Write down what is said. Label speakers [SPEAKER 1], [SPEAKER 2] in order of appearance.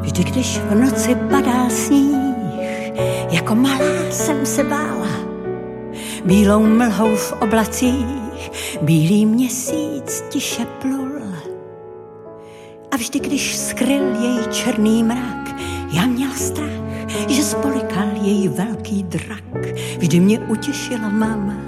[SPEAKER 1] Vždy, když v noci padá sníh, jako malá jsem se bála. Bílou mlhou v oblacích, bílý měsíc tiše plul. A vždy, když skryl jej černý mrak, já měla strach, že spolikal jej velký drak. Vždy mě utěšila máma,